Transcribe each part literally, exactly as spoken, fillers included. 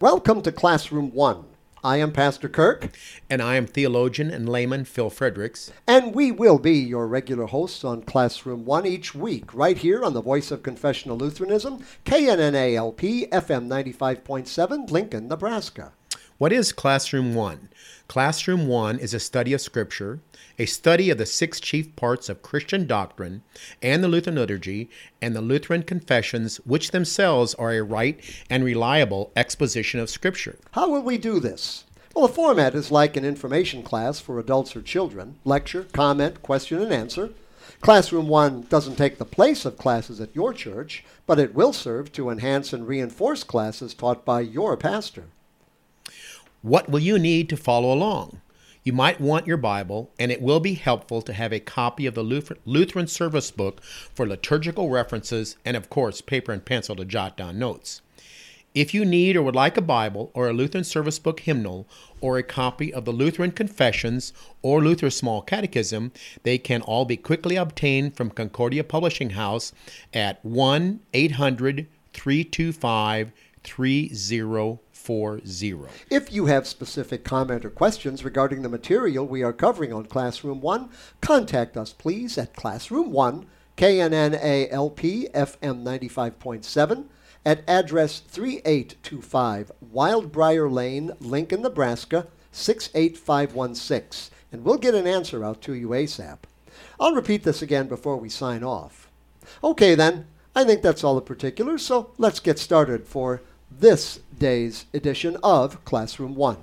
Welcome to Classroom One. I am Pastor Kirk. And I am theologian and layman Phil Fredericks. And we will be your regular hosts on Classroom One each week, right here on the Voice of Confessional Lutheranism, K N N A L P, F M ninety-five point seven, Lincoln, Nebraska. What is Classroom One? Classroom One is a study of Scripture, a study of the six chief parts of Christian doctrine and the Lutheran liturgy and the Lutheran confessions, which themselves are a right and reliable exposition of Scripture. How will we do this? Well, the format is like an information class for adults or children. Lecture, comment, question, and answer. Classroom One doesn't take the place of classes at your church, but it will serve to enhance and reinforce classes taught by your pastor. What will you need to follow along? You might want your Bible, and it will be helpful to have a copy of the Lutheran Service Book for liturgical references and, of course, paper and pencil to jot down notes. If you need or would like a Bible or a Lutheran Service Book hymnal or a copy of the Lutheran Confessions or Luther's Small Catechism, they can all be quickly obtained from Concordia Publishing House at one eight hundred, three two five, three zero four zero. If you have specific comment or questions regarding the material we are covering on Classroom One, contact us please at Classroom One, K N N A L P, F M ninety-five point seven, at address three eight two five Wildbriar Lane, Lincoln, Nebraska, six eight five one six, and we'll get an answer out to you ASAP. I'll repeat this again before we sign off. Okay then, I think that's all the particulars, so let's get started for this day's edition of Classroom One.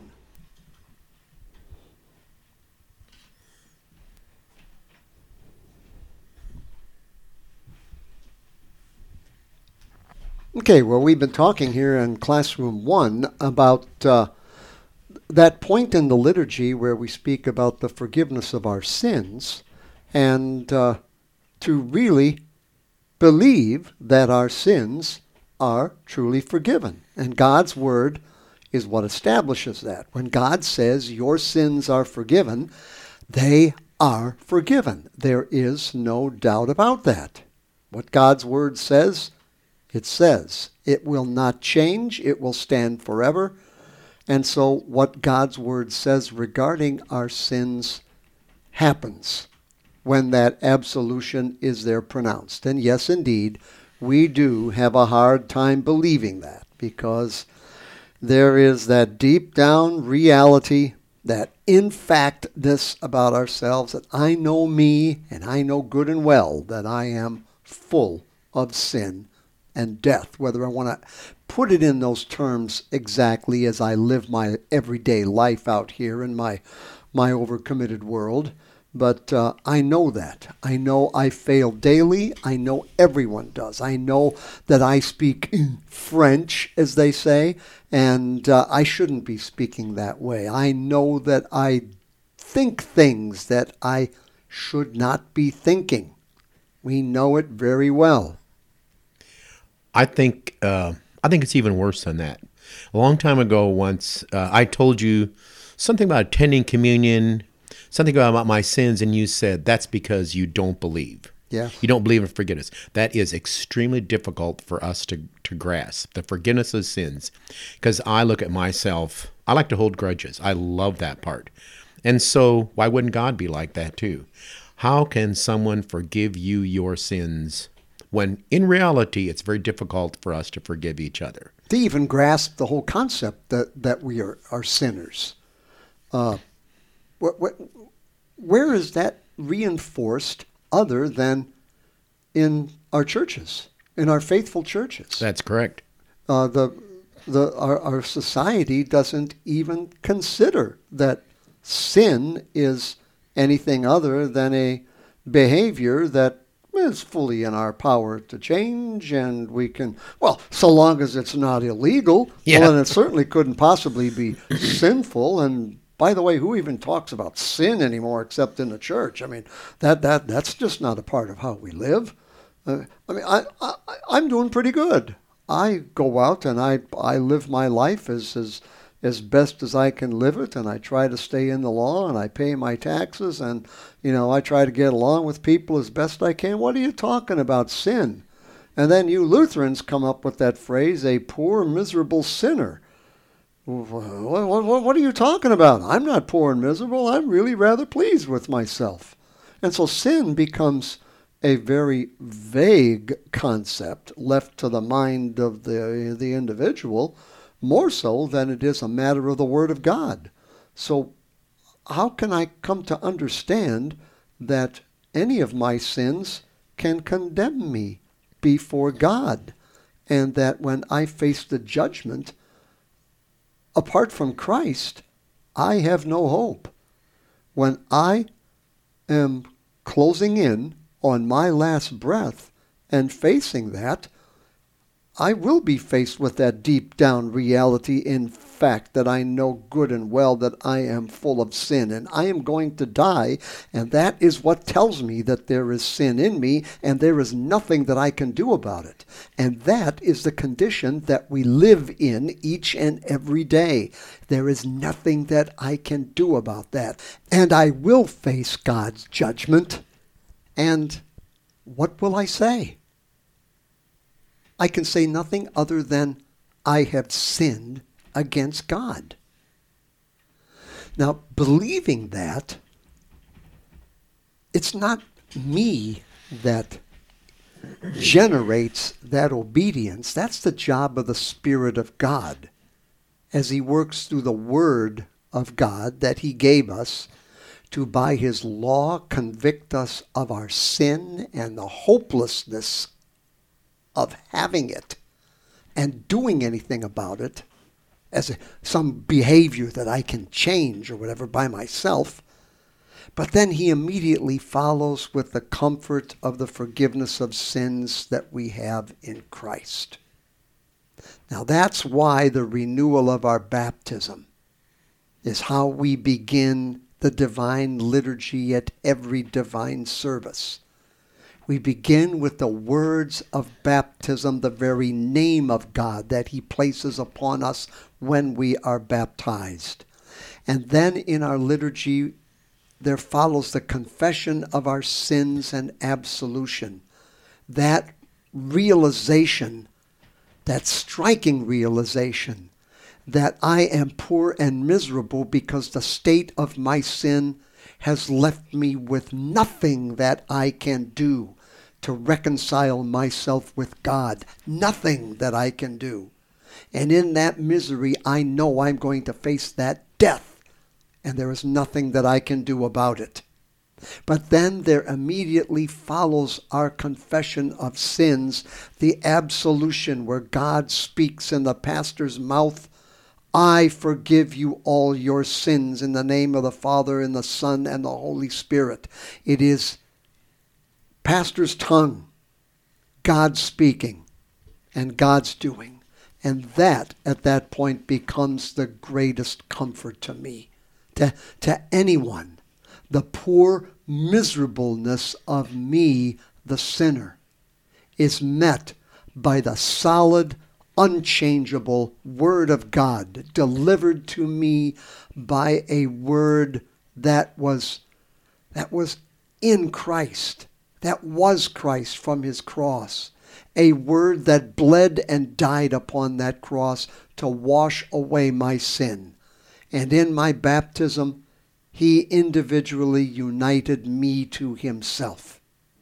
Okay, well, we've been talking here in Classroom One about uh, that point in the liturgy where we speak about the forgiveness of our sins, and uh, to really believe that our sins are truly forgiven. And God's Word is what establishes that. When God says your sins are forgiven, they are forgiven. There is no doubt about that. What God's Word says, it says. It will not change. It will stand forever. And so what God's Word says regarding our sins happens when that absolution is there pronounced. And yes, indeed, we do have a hard time believing that, because there is that deep down reality, that in factness about ourselves, that I know me and I know good and well that I am full of sin and death, whether I want to put it in those terms exactly as I live my everyday life out here in my, my overcommitted world. But uh, I know that. I know I fail daily. I know everyone does. I know that I speak French, as they say, and uh, I shouldn't be speaking that way. I know that I think things that I should not be thinking. We know it very well. I think uh, I think it's even worse than that. A long time ago, once uh, I told you something about attending communion, something about my sins, and you said, that's because you don't believe. Yeah. You don't believe in forgiveness. That is extremely difficult for us to, to grasp, the forgiveness of sins. Because I look at myself, I like to hold grudges. I love that part. And so why wouldn't God be like that too? How can someone forgive you your sins when in reality it's very difficult for us to forgive each other? To even grasp the whole concept that, that we are, are sinners. Uh, what, what, Where is that reinforced other than in our churches, in our faithful churches? That's correct. Uh, the the our, our society doesn't even consider that sin is anything other than a behavior that is fully in our power to change, and we can, well, so long as it's not illegal, yeah. well, then it certainly couldn't possibly be sinful. And by the way, who even talks about sin anymore except in the church? I mean, that that that's just not a part of how we live. Uh, I mean, I, I I'm doing pretty good. I go out and I I live my life as as as best as I can live it, and I try to stay in the law, and I pay my taxes, and you know I try to get along with people as best I can. What are you talking about, sin? And then you Lutherans come up with that phrase, a poor miserable sinner. What, what, what are you talking about? I'm not poor and miserable. I'm really rather pleased with myself. And so sin becomes a very vague concept left to the mind of the, the individual, more so than it is a matter of the Word of God. So how can I come to understand that any of my sins can condemn me before God, and that when I face the judgment, apart from Christ, I have no hope? When I am closing in on my last breath and facing that, I will be faced with that deep down reality, in fact, that I know good and well that I am full of sin and I am going to die, and that is what tells me that there is sin in me and there is nothing that I can do about it. And that is the condition that we live in each and every day. There is nothing that I can do about that. And I will face God's judgment. And what will I say? I can say nothing other than, I have sinned against God. Now, believing that, it's not me that generates that obedience. That's the job of the Spirit of God as He works through the Word of God that He gave us to, by His law, convict us of our sin and the hopelessness of having it and doing anything about it as a, some behavior that I can change or whatever by myself. But then He immediately follows with the comfort of the forgiveness of sins that we have in Christ. Now that's why the renewal of our baptism is how we begin the divine liturgy at every divine service. We begin with the words of baptism, the very name of God that He places upon us when we are baptized. And then in our liturgy, there follows the confession of our sins and absolution. That realization, that striking realization, that I am poor and miserable because the state of my sin has left me with nothing that I can do to reconcile myself with God. Nothing that I can do. And in that misery, I know I'm going to face that death, and there is nothing that I can do about it. But then there immediately follows our confession of sins, the absolution where God speaks in the pastor's mouth, I forgive you all your sins in the name of the Father and the Son and the Holy Spirit. It is pastor's tongue, God speaking and God's doing. And that, at that point, becomes the greatest comfort to me, to, to anyone. The poor miserableness of me, the sinner, is met by the solid, unchangeable Word of God delivered to me by a Word that was that was in Christ, that was Christ from His cross, a Word that bled and died upon that cross to wash away my sin. And in my baptism, He individually united me to Himself.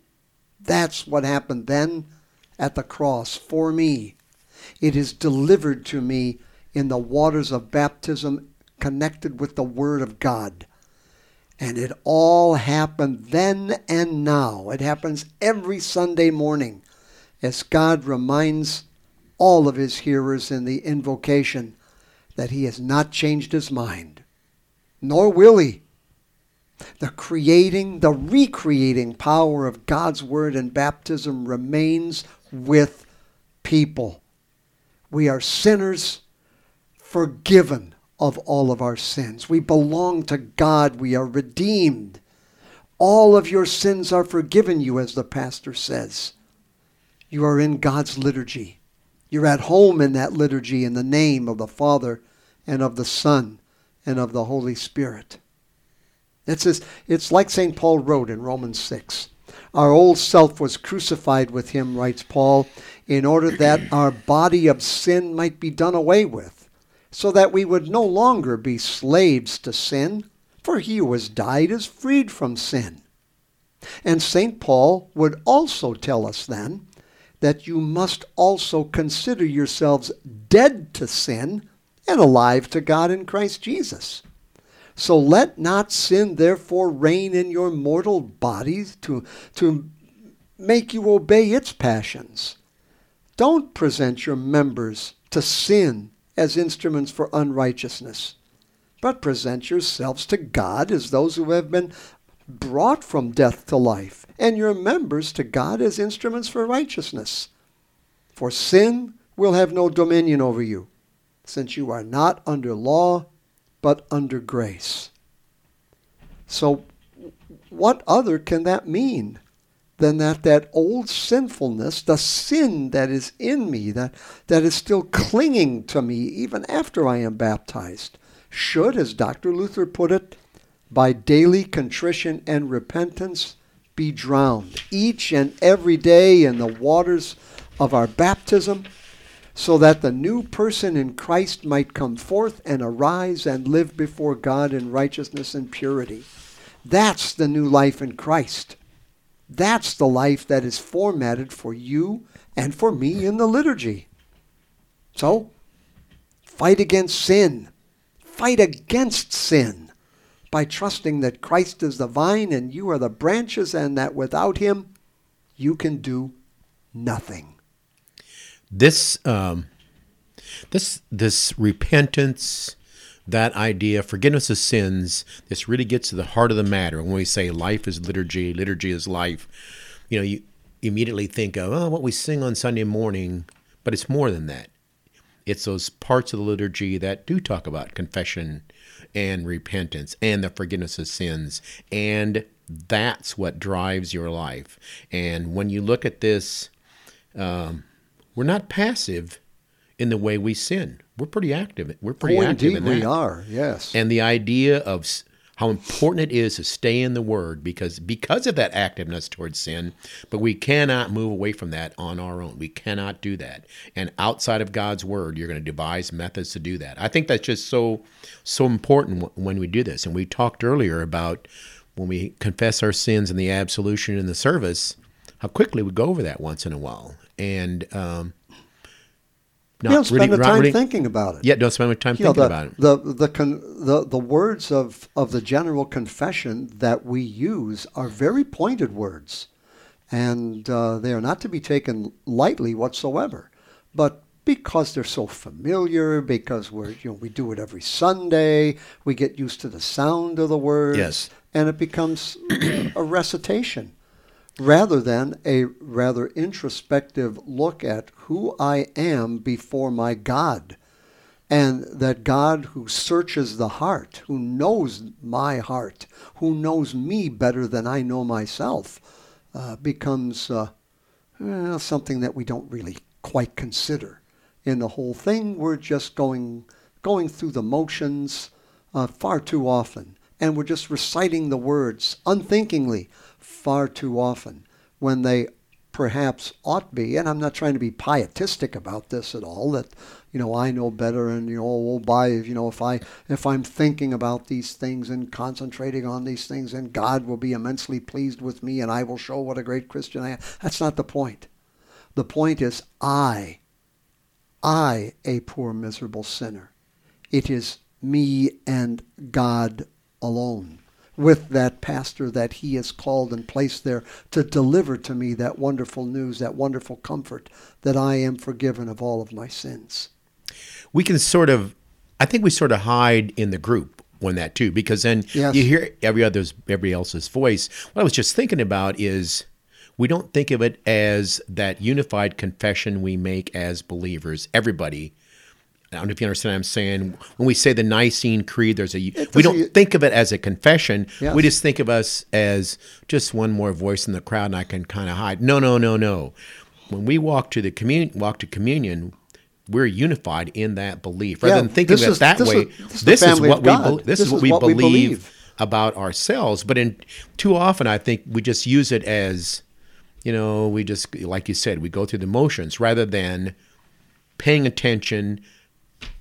That's what happened then at the cross for me. It is delivered to me in the waters of baptism connected with the Word of God. And it all happened then and now. It happens every Sunday morning as God reminds all of His hearers in the invocation that He has not changed His mind, nor will He. The creating, the recreating power of God's Word in baptism remains with people. We are sinners forgiven of all of our sins. We belong to God. We are redeemed. All of your sins are forgiven you, as the pastor says. You are in God's liturgy. You're at home in that liturgy in the name of the Father and of the Son and of the Holy Spirit. It's, just, it's like Saint Paul wrote in Romans six. Our old self was crucified with Him, writes Paul, in order that our body of sin might be done away with, so that we would no longer be slaves to sin, for he who has died is freed from sin. And Saint Paul would also tell us then that you must also consider yourselves dead to sin and alive to God in Christ Jesus. So let not sin therefore reign in your mortal bodies to, to make you obey its passions. Don't present your members to sin as instruments for unrighteousness, but present yourselves to God as those who have been brought from death to life, and your members to God as instruments for righteousness. For sin will have no dominion over you, since you are not under law, but under grace. So what other can that mean than that that old sinfulness, the sin that is in me, that, that is still clinging to me even after I am baptized, should, as Doctor Luther put it, by daily contrition and repentance be drowned each and every day in the waters of our baptism, so that the new person in Christ might come forth and arise and live before God in righteousness and purity. That's the new life in Christ. That's the life that is formatted for you and for me in the liturgy. So, fight against sin. Fight against sin by trusting that Christ is the vine and you are the branches, and that without him you can do nothing. This, um, this, this repentance, that idea, forgiveness of sins, this really gets to the heart of the matter. When we say life is liturgy, liturgy is life, you know, you immediately think of, oh, what we sing on Sunday morning, but it's more than that. It's those parts of the liturgy that do talk about confession and repentance and the forgiveness of sins, and that's what drives your life. And when you look at this, um, we're not passive in the way we sin. We're pretty active. We're pretty oh, active indeed in that. we are, yes. And the idea of s- how important it is to stay in the Word because because of that activeness towards sin, but we cannot move away from that on our own. We cannot do that. And outside of God's Word, you're going to devise methods to do that. I think that's just so so important w- when we do this. And we talked earlier about when we confess our sins in the absolution in the service, how quickly we go over that once in a while. And um, not you don't spend really, the not time really, thinking about it. Yeah, don't spend much time You know, thinking the, about it. The the, con, the the words of, of the general confession that we use are very pointed words, and uh, they are not to be taken lightly whatsoever. But because they're so familiar, because we're you know we do it every Sunday, we get used to the sound of the words, Yes. and it becomes a recitation, rather than a rather introspective look at who I am before my God. And that God who searches the heart, who knows my heart, who knows me better than I know myself, uh, becomes uh, well, something that we don't really quite consider in the whole thing. We're just going going through the motions uh, far too often. And we're just reciting the words unthinkingly far too often when they perhaps ought be. And I'm not trying to be pietistic about this at all, that, you know, I know better and, you know, oh, by, you know, if, I, if I'm thinking about these things and concentrating on these things, then God will be immensely pleased with me and I will show what a great Christian I am. That's not the point. The point is I, I, a poor miserable sinner. It is me and God alone, with that pastor that he has called and placed there to deliver to me that wonderful news, that wonderful comfort that I am forgiven of all of my sins. We can sort of, I think we sort of hide in the group when that too, because then Yes. you hear every other's, every else's voice. What I was just thinking about is we don't think of it as that unified confession we make as believers. Everybody, I don't know if you understand what I'm saying. When we say the Nicene Creed, there's a It we doesn't- don't think of it as a confession. Yes. We just think of us as just one more voice in the crowd, and I can kind of hide. No, no, no, no. When we walk to the communion, walk to communion, we're unified in that belief. Rather Yeah, than thinking this of it is- that this way, is- this is the this is family what of we God. bel- this, This is what is we what we believe believe. about ourselves. But in too often, I think we just use it as, you know, we just, like you said, we go through the motions rather than paying attention,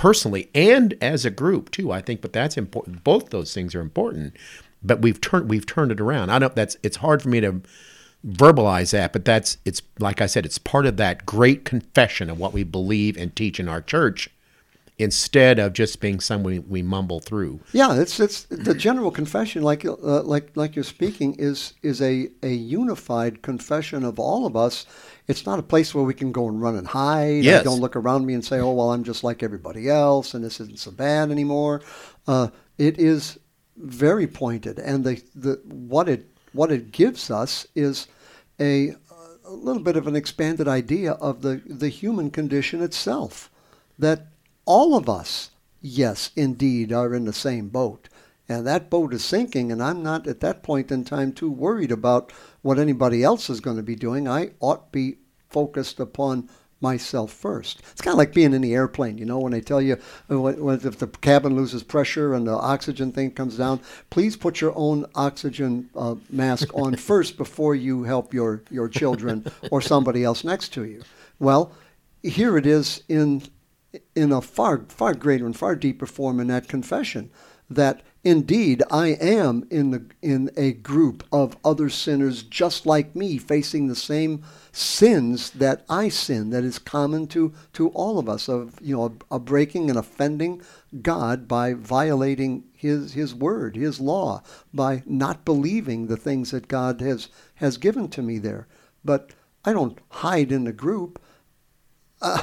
personally and as a group too. I think, but that's important. Both those things are important. But we've turned we've turned it around. I know that's it's hard for me to verbalize that, but that's it's like I said, it's part of that great confession of what we believe and teach in our church, instead of just being something we mumble through. Yeah, it's it's the general confession, like uh, like like you're speaking, is is a a unified confession of all of us. It's not a place where we can go and run and hide. Yes. I don't look around me and say, oh well, I'm just like everybody else, and this isn't so bad anymore. Uh, it is very pointed, and the the what it what it gives us is a a little bit of an expanded idea of the the human condition itself, that all of us, yes, indeed, are in the same boat. And that boat is sinking, and I'm not at that point in time too worried about what anybody else is going to be doing. I ought to be focused upon myself first. It's kind of like being in the airplane, you know, when they tell you uh, when, when, if the cabin loses pressure and the oxygen thing comes down, please put your own oxygen uh, mask on first before you help your, your children or somebody else next to you. Well, here it is in in a far, far greater and far deeper form in that confession, that indeed I am in the in a group of other sinners just like me, facing the same sins that I sin, that is common to, to all of us, of you know a, a breaking and offending God by violating his his word, his law, by not believing the things that God has has given to me there. But I don't hide in the group. Uh,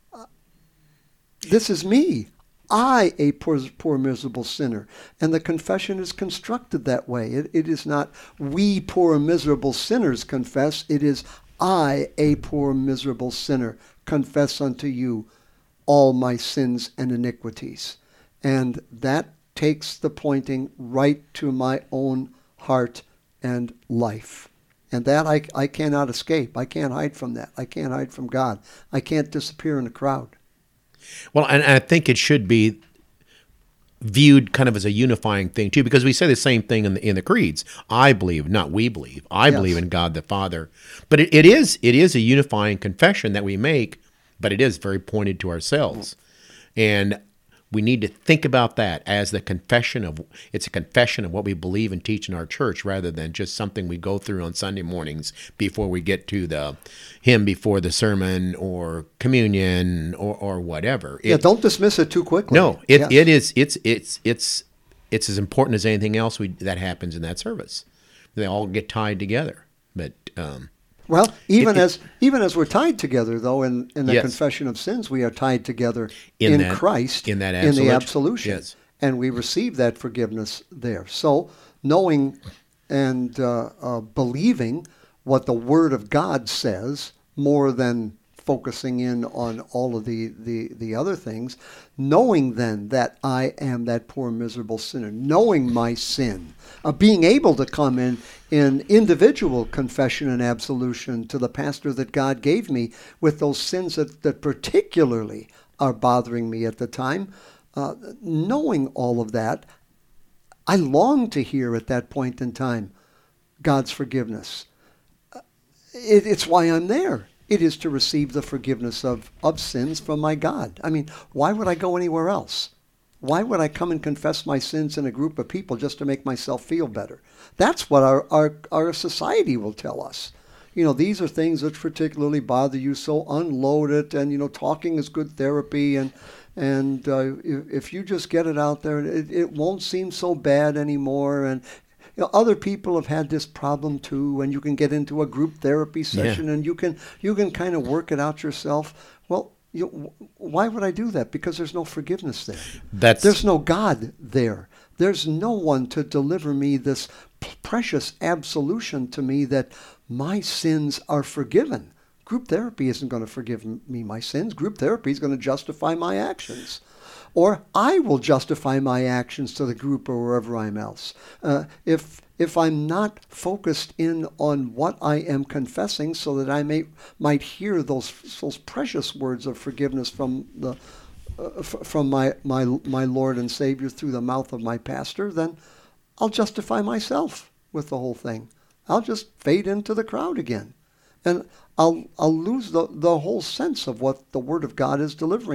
This is me. I, a poor, poor, miserable sinner. And the confession is constructed that way. It, it is not we poor, miserable sinners confess. It is I, a poor, miserable sinner, confess unto you all my sins and iniquities. And that takes the pointing right to my own heart and life. And that I, I cannot escape. I can't hide from that. I can't hide from God. I can't disappear in the crowd. Well, and I think it should be viewed kind of as a unifying thing too, because we say the same thing in the in the creeds. I believe, not we believe. I Yes. believe in God the Father. But it, it is it is a unifying confession that we make, but it is very pointed to ourselves. And we need to think about that as the confession of, it's a confession of what we believe and teach in our church, rather than just something we go through on Sunday mornings before we get to the hymn before the sermon or communion or, or whatever. It, Yeah, don't dismiss it too quickly. no, it, Yes. it is, it's, it's, it's, it's as important as anything else we, that happens in that service. They all get tied together. But, um, Well, even It- it- as even as we're tied together, though, in, in the Yes. confession of sins, we are tied together In in, that- Christ, in that in the absolution. absolution. Yes. And we receive that forgiveness there. So knowing and uh, uh, believing what the Word of God says, more than focusing in on all of the, the, the other things, knowing then that I am that poor, miserable sinner, knowing my sin, uh, being able to come in in individual confession and absolution to the pastor that God gave me with those sins that, that particularly are bothering me at the time, uh, knowing all of that, I long to hear at that point in time God's forgiveness. It, it's why I'm there. It is to receive the forgiveness of, of sins from my God. I mean, why would I go anywhere else? Why would I come and confess my sins in a group of people just to make myself feel better? That's what our, our, our society will tell us. You know, these are things that particularly bother you, so unload it, and, you know, talking is good therapy, and and uh, if, if you just get it out there, it, it won't seem so bad anymore, and you know, other people have had this problem too, and you can get into a group therapy session, Yeah. and you can you can kind of work it out yourself. Well, you, why would I do that? Because there's no forgiveness there. that's, There's no God there. There's no one to deliver me this p- precious absolution to me that my sins are forgiven. Group therapy isn't going to forgive m- me my sins. Group therapy is going to justify my actions. Or I will justify my actions to the group or wherever I'm else. Uh, if if I'm not focused in on what I am confessing, so that I may might hear those those precious words of forgiveness from the uh, f- from my, my my Lord and Savior through the mouth of my pastor, then I'll justify myself with the whole thing. I'll just fade into the crowd again, and I'll I'll lose the the whole sense of what the Word of God is delivering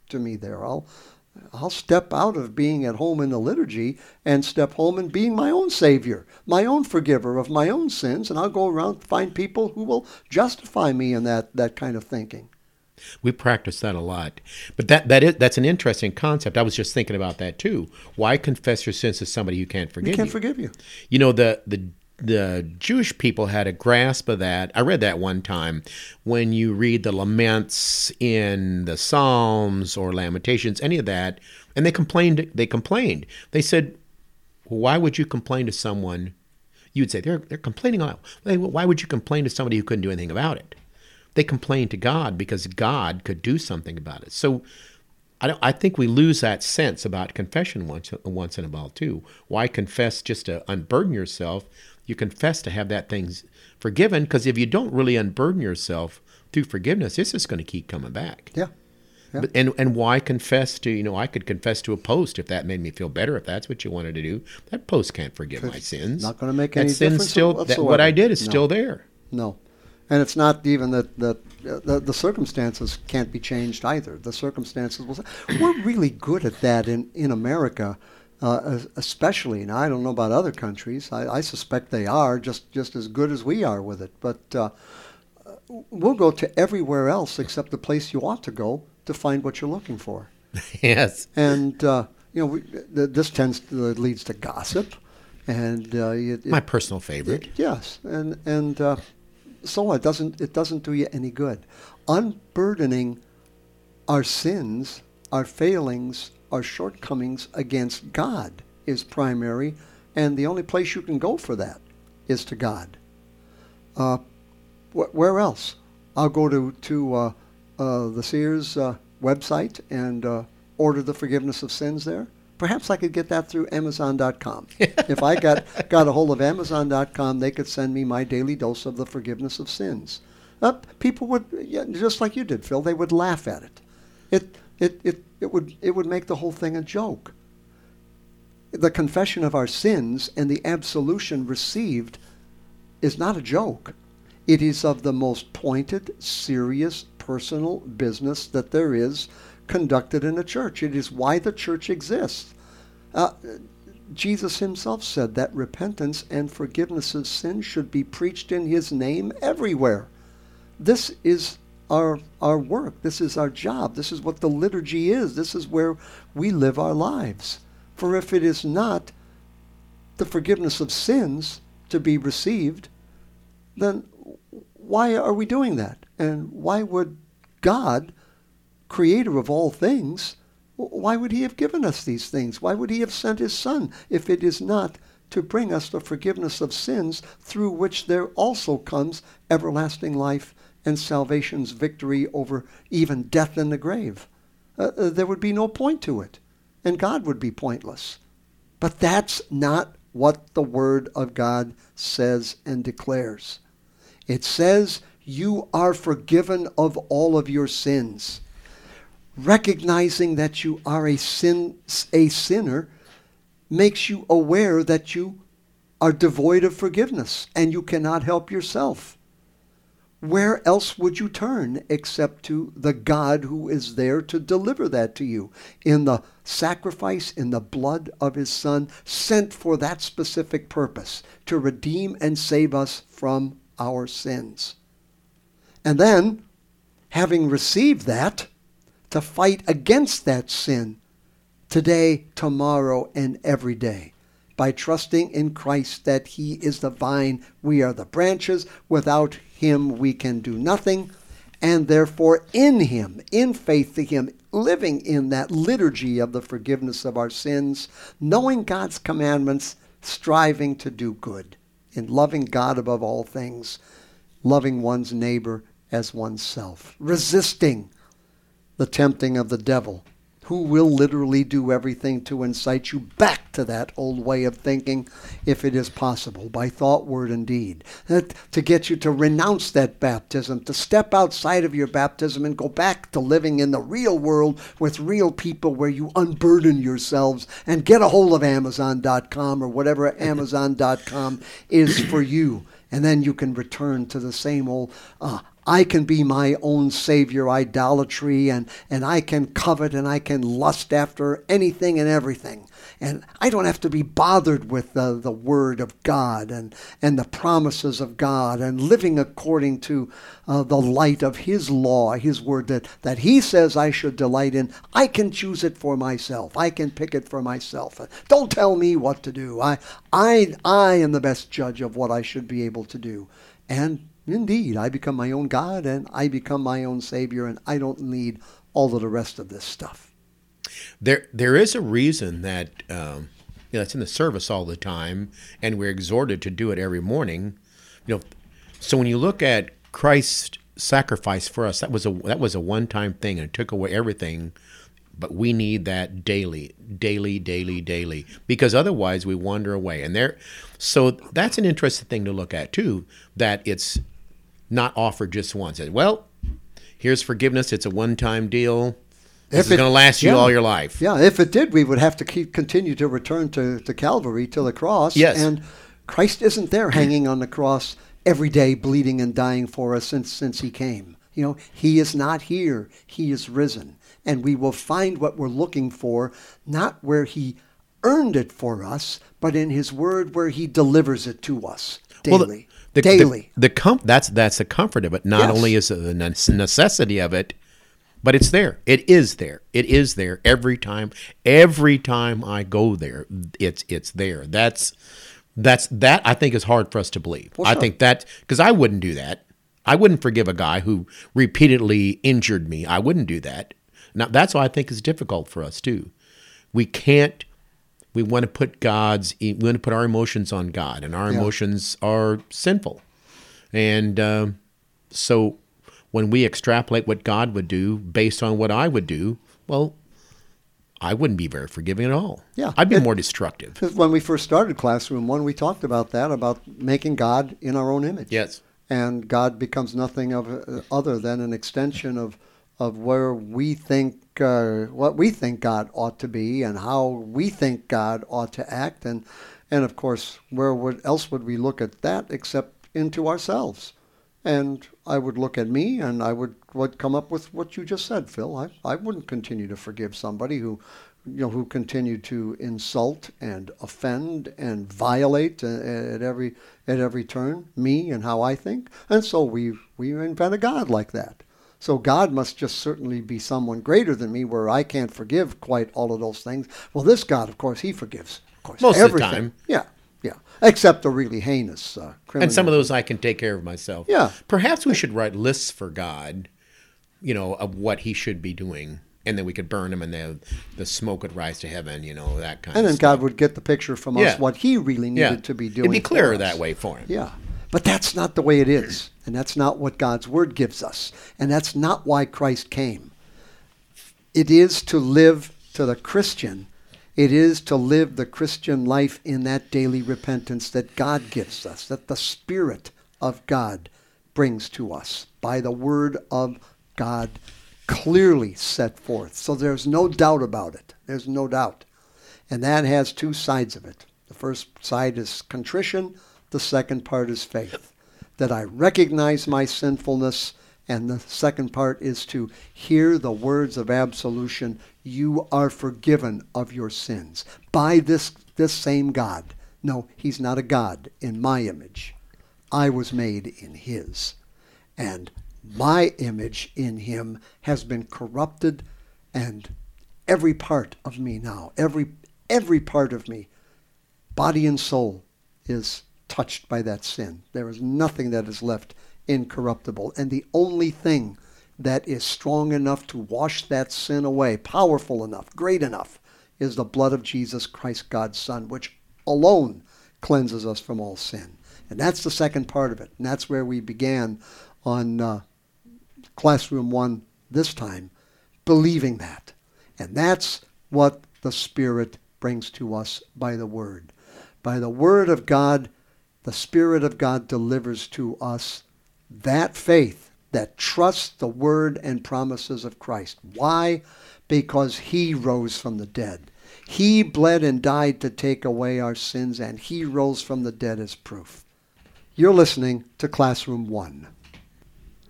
to me there. I'll I'll step out of being at home in the liturgy and step home and being my own Savior, my own forgiver of my own sins, and I'll go around and find people who will justify me in that, that kind of thinking. We practice that a lot. But that, that is, that's an interesting concept. I was just thinking about that too. Why confess your sins to somebody who can't forgive you? Who can't forgive you. You know, the, the the Jewish people had a grasp of that. I read that one time. When you read the laments in the Psalms or Lamentations, any of that, and they complained, they complained. They said, well, why would you complain to someone? You would say, they're, they're complaining. Why would you complain to somebody who couldn't do anything about it? They complained to God because God could do something about it. So I don't, I think we lose that sense about confession once, once in a while too. Why confess just to unburden yourself? You confess to have that thing forgiven, because if you don't really unburden yourself through forgiveness, it's just going to keep coming back. Yeah. yeah. But, and and why confess to, you know, I could confess to a post if that made me feel better, if that's what you wanted to do. That post can't forgive my sins. Not going to make that any sin's difference still, that, what I did is no. still there. No. And it's not even that, that uh, the, the circumstances can't be changed either. The circumstances will say, we're really good at that in, in America. Uh, especially, and I don't know about other countries. I, I suspect they are just, just as good as we are with it. But uh, we'll go to everywhere else except the place you ought to go to find what you're looking for. Yes. And uh, you know, we, th- this tends to, uh, leads to gossip, and uh, it, my it, personal favorite. It, yes, and and uh, so it doesn't it doesn't do you any good. Unburdening our sins, our failings, our shortcomings against God is primary, and the only place you can go for that is to God. Uh, wh- where else? I'll go to to uh, uh, the Sears uh, website and uh, order the forgiveness of sins there. Perhaps I could get that through Amazon dot com. If I got, got a hold of Amazon dot com, they could send me my daily dose of the forgiveness of sins. Uh, people would, yeah, just like you did, Phil, they would laugh at it. It It, it, it would it would make the whole thing a joke. The confession of our sins and the absolution received is not a joke. It is of the most pointed, serious, personal business that there is conducted in a church. It is why the church exists. Uh, Jesus himself said that repentance and forgiveness of sin should be preached in his name everywhere. This is Our, our work. This is our job. This is what the liturgy is. This is where we live our lives. For if it is not the forgiveness of sins to be received, then why are we doing that? And why would God, creator of all things, why would he have given us these things? Why would he have sent his Son if it is not to bring us the forgiveness of sins, through which there also comes everlasting life and salvation's victory over even death and the grave? Uh, uh, there would be no point to it, and God would be pointless. But that's not what the Word of God says and declares. It says you are forgiven of all of your sins. Recognizing that you are a sin, a sinner makes you aware that you are devoid of forgiveness and you cannot help yourself. Where else would you turn except to the God who is there to deliver that to you in the sacrifice, in the blood of his Son, sent for that specific purpose, to redeem and save us from our sins. And then, having received that, to fight against that sin today, tomorrow, and every day, by trusting in Christ that he is the vine, we are the branches. Without him we can do nothing. And therefore in him, in faith to him, living in that liturgy of the forgiveness of our sins, knowing God's commandments, striving to do good, in loving God above all things, loving one's neighbor as oneself, resisting the tempting of the devil, who will literally do everything to incite you back to that old way of thinking, if it is possible, by thought, word, and deed. That, to get you to renounce that baptism, to step outside of your baptism and go back to living in the real world with real people, where you unburden yourselves and get a hold of Amazon dot com or whatever Amazon dot com is for you. And then you can return to the same old uh, I can be my own savior, idolatry, and, and I can covet and I can lust after anything and everything. And I don't have to be bothered with the, the word of God and, and the promises of God and living according to uh, the light of his law, his word that, that he says I should delight in. I can choose it for myself. I can pick it for myself. Don't tell me what to do. I, I, I am the best judge of what I should be able to do. And indeed, I become my own God and I become my own Savior, and I don't need all of the rest of this stuff. There, there is a reason that um, you know, it's in the service all the time, and we're exhorted to do it every morning. You know, so when you look at Christ's sacrifice for us, that was a that was a one-time thing, and it took away everything. But we need that daily, daily, daily, daily, because otherwise we wander away. And there, so that's an interesting thing to look at too. That it's not offered just once. Well, here's forgiveness. It's a one-time deal. This If is it- going to last you yeah. all your life. Yeah, if it did, we would have to keep continue to return to, to Calvary, to the cross. Yes. And Christ isn't there hanging on the cross every day, bleeding and dying for us since since he came. You know, he is not here. He is risen. And we will find what we're looking for, not where he earned it for us, but in his word where he delivers it to us daily. Well, the, the, daily. The, the com- that's that's the comfort of it. Not Yes. only is it the necessity of it, but it's there. It is there. It is there every time. Every time I go there, it's it's there. That's that's that I think is hard for us to believe. Well, I sure. think that because I wouldn't do that. I wouldn't forgive a guy who repeatedly injured me. I wouldn't do that. Now that's what I think is difficult for us too. We can't. We want to put God's. We want to put our emotions on God, and our Yeah. emotions are sinful, and um, so. When we extrapolate what God would do based on what I would do, well, I wouldn't be very forgiving at all. Yeah. I'd be It- more destructive. When we first started Classroom One, we talked about that, about making God in our own image. Yes. And God becomes nothing of uh, other than an extension of of where we think uh, what we think God ought to be and how we think God ought to act, and and of course, where would, else would we look at that except into ourselves? And I would look at me, and I would, would come up with what you just said, Phil. I, I wouldn't continue to forgive somebody who, you know, who continued to insult and offend and violate uh, at every at every turn me and how I think. And so we we invent a God like that. So God must just certainly be someone greater than me, where I can't forgive quite all of those things. Well, this God, of course, he forgives. Of course, Most of the everything. time. Yeah, yeah. Except the really heinous uh, criminal. And some of those I can take care of myself. Yeah. Perhaps we should write lists for God, you know, of what he should be doing. And then we could burn him and the, the smoke would rise to heaven, you know, that kind And of then stuff. God would get the picture from Yeah. us what he really needed yeah. to be doing. It'd be for clearer us. that way for him. Yeah. But that's not the way it is. And that's not what God's word gives us. And that's not why Christ came. It is to live to the Christian. It is to live the Christian life in that daily repentance that God gives us, that the Spirit of God brings to us by the word of God clearly set forth. So there's no doubt about it. There's no doubt. And that has two sides of it. The first side is contrition. The second part is faith. That I recognize my sinfulness. And the second part is to hear the words of absolution. You are forgiven of your sins by this, this same God. No, he's not a God in my image. I was made in his. And my image in him has been corrupted, and every part of me now, every every part of me, body and soul, is touched by that sin. There is nothing that is left incorruptible. And the only thing that is strong enough to wash that sin away, powerful enough, great enough, is the blood of Jesus Christ, God's Son, which alone cleanses us from all sin. And that's the second part of it. And that's where we began on uh, Classroom One this time, believing that. And that's what the Spirit brings to us by the Word. By the Word of God, the Spirit of God delivers to us that faith that trusts the Word and promises of Christ. Why? Because he rose from the dead. He bled and died to take away our sins, and he rose from the dead as proof. You're listening to Classroom One.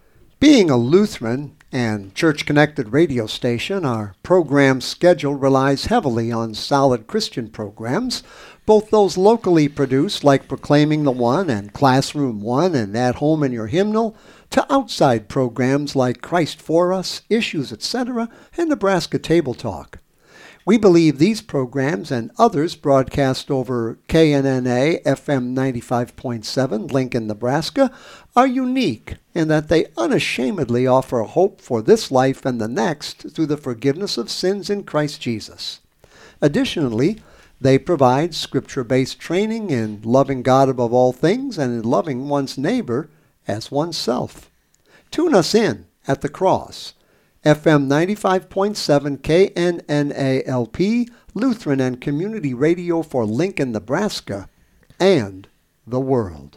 Being a Lutheran and church-connected radio station, our program schedule relies heavily on solid Christian programs, both those locally produced like Proclaiming the One and Classroom One and At Home in Your Hymnal, to outside programs like Christ for Us, Issues, et cetera, and Nebraska Table Talk. We believe these programs and others broadcast over K N N A F M ninety-five point seven, Lincoln, Nebraska, are unique in that they unashamedly offer hope for this life and the next through the forgiveness of sins in Christ Jesus. Additionally, they provide scripture-based training in loving God above all things and in loving one's neighbor as oneself. Tune us in at the Cross, F M ninety-five point seven K N N A L P, Lutheran and Community Radio for Lincoln, Nebraska, and the world.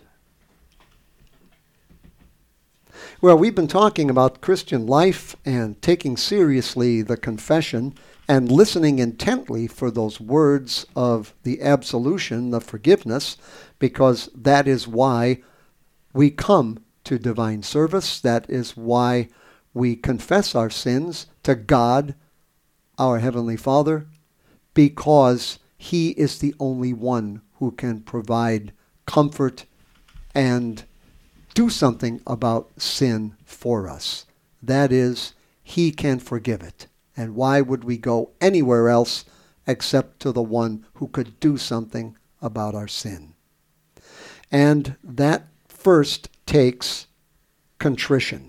Well, we've been talking about Christian life and taking seriously the confession and listening intently for those words of the absolution, the forgiveness, because that is why we come to divine service. That is why we confess our sins to God, our Heavenly Father, because He is the only one who can provide comfort and do something about sin for us. That is, He can forgive it. And why would we go anywhere else except to the one who could do something about our sin? And that first takes contrition.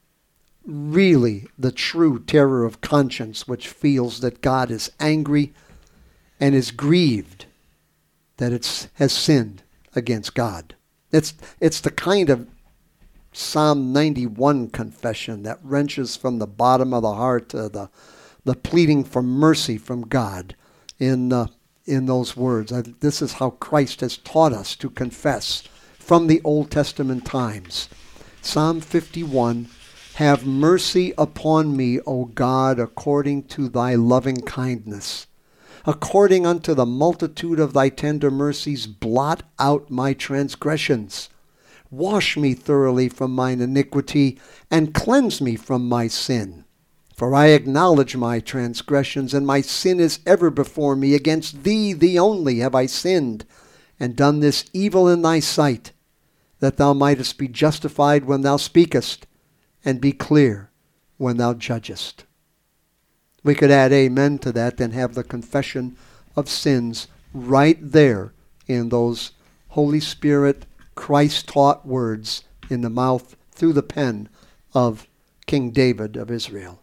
Really the true terror of conscience, which feels that God is angry and is grieved that it has sinned against God. It's, it's the kind of Psalm ninety-one confession that wrenches from the bottom of the heart uh, the, the pleading for mercy from God in, uh, in those words. I, this is how Christ has taught us to confess from the Old Testament times. Psalm fifty-one, have mercy upon me, O God, according to thy loving kindness. According unto the multitude of thy tender mercies, blot out my transgressions. Wash me thoroughly from mine iniquity, and cleanse me from my sin. For I acknowledge my transgressions, and my sin is ever before me. Against thee, thee only, have I sinned, and done this evil in thy sight, that thou mightest be justified when thou speakest, and be clear when thou judgest. We could add amen to that and have the confession of sins right there in those Holy Spirit, Christ-taught words in the mouth through the pen of King David of Israel.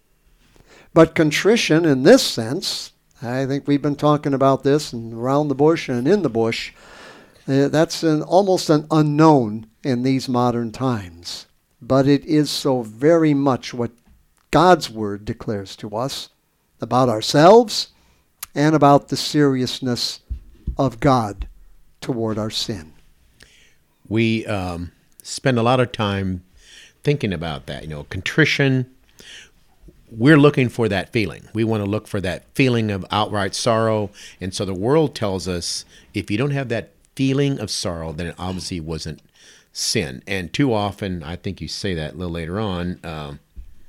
But contrition in this sense, I think we've been talking about this and around the bush and in the bush, uh, that's an, almost an unknown in these modern times. But it is so very much what God's Word declares to us about ourselves and about the seriousness of God toward our sin. We um, spend a lot of time thinking about that. You know, contrition, we're looking for that feeling. We want to look for that feeling of outright sorrow. And so the world tells us if you don't have that feeling of sorrow, then it obviously wasn't sin. And too often, I think you say that a little later on, um,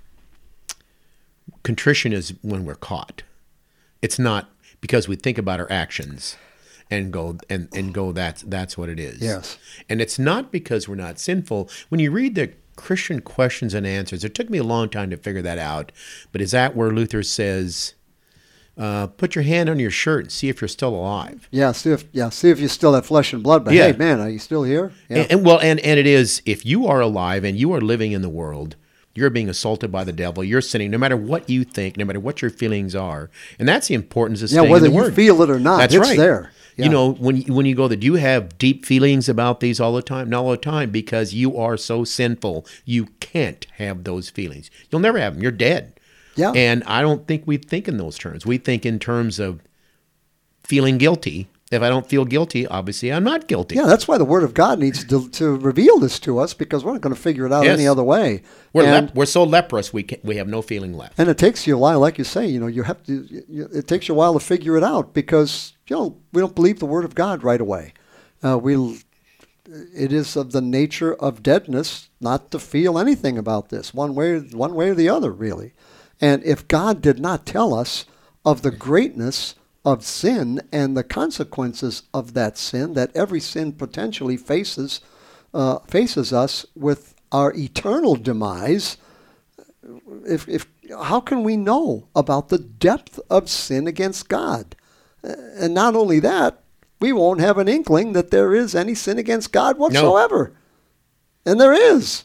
contrition is when we're caught. It's not because we think about our actions and go and, and go that's that's what it is. Yes. And it's not because we're not sinful. When you read the Christian questions and answers, it took me a long time to figure that out. But is that where Luther says, Uh, put your hand on your shirt and see if you're still alive. Yeah, see if yeah, see if you still have flesh and blood. But yeah. Hey, man, are you still here? Yeah. And, and well, and, and it is, if you are alive and you are living in the world, you're being assaulted by the devil. You're sinning, no matter what you think, no matter what your feelings are, and that's the importance of yeah, staying whether in the you Word. feel it or not, That's it's right. there. Yeah. You know, when when you go there, do you have deep feelings about these all the time? Not all the time, because you are so sinful. You can't have those feelings. You'll never have them. You're dead. Yeah. And I don't think we think in those terms. We think in terms of feeling guilty. If I don't feel guilty, obviously I'm not guilty. Yeah, that's why the Word of God needs to, to reveal this to us, because we're not going to figure it out Yes. any other way. We're and, lep- we're so leprous we can, we have no feeling left. and it takes you a while, like you say. You know, you have to. You, it takes you a while to figure it out because you know we don't believe the Word of God right away. Uh, we it is of the nature of deadness not to feel anything about this, one way, one way or the other, really. And if God did not tell us of the greatness of sin and the consequences of that sin, that every sin potentially faces uh, faces us with our eternal demise, if, if how can we know about the depth of sin against God? And not only that, we won't have an inkling that there is any sin against God whatsoever. No. And there is.